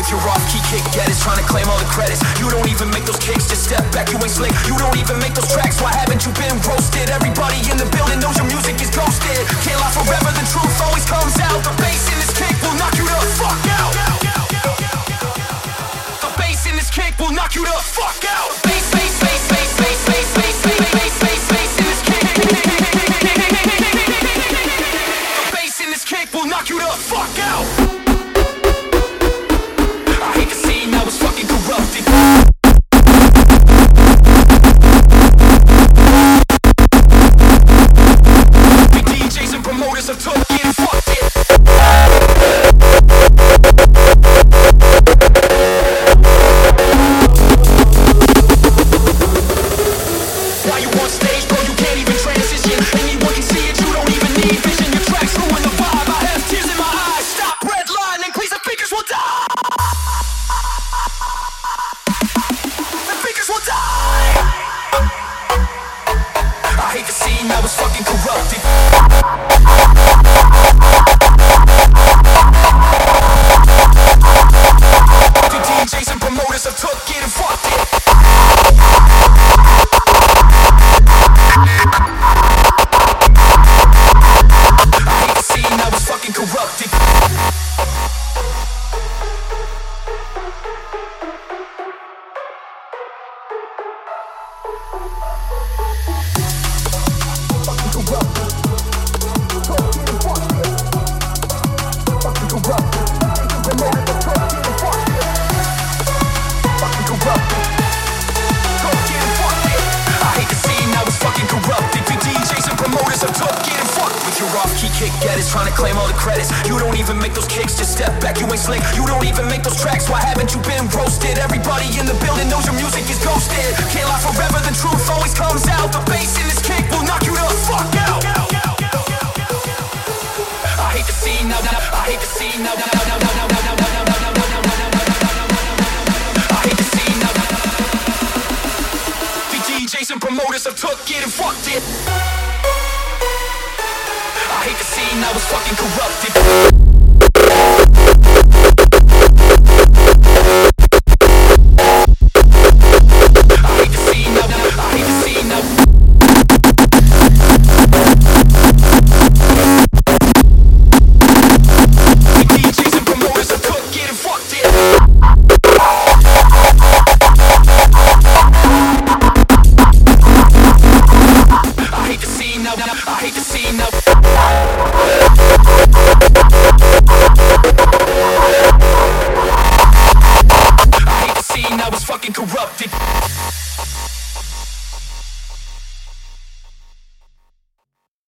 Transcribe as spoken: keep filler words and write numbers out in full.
with your off-key kick getters, trying to claim all the credits. You don't even make those kicks, just step back, you ain't slick. You don't even make those tracks, why haven't you been roasted? Everybody in the building knows your music is ghosted. Can't lie forever, the truth always comes out. The bass in this kick will knock you the fuck out. The bass in this kick will knock you the fuck out. Bass, bass, bass, bass, bass, bass, bass, bass, bass, bass, bass in this kick. The bass in this kick will knock you the fuck out. I hate the scene, now it's fucking corrupted. The D Js and promoters have took it and fucked it. Why you on stage, bro? You can't even transition. Anyone can see it, you don't even need vision. Your tracks ruin the vibe. I have tears in my eyes. Stop redlining, please, the speakers will die. The speakers will die. I hate the scene, now it's fucking corrupted. The D Js and promoters have took it and fucked it. Corrupted. Trying to claim all the credits. You don't even make those kicks, just step back, you ain't slick. You don't even make those tracks, why haven't you been roasted? Everybody in the building knows your music is ghosted. Can't lie forever, the truth always comes out. The bass in this kick will knock you the fuck out. I hate the scene now, I hate the scene now, I hate the scene now. The D Js and promoters have took it and fucked it. I hate the scene, now it's fucking corrupted. I hate the scene now, I hate the scene now. The D Js and promoters have took it and fucked it. I hate the scene now, I hate the scene now. I hate the scene, now it's fucking corrupted.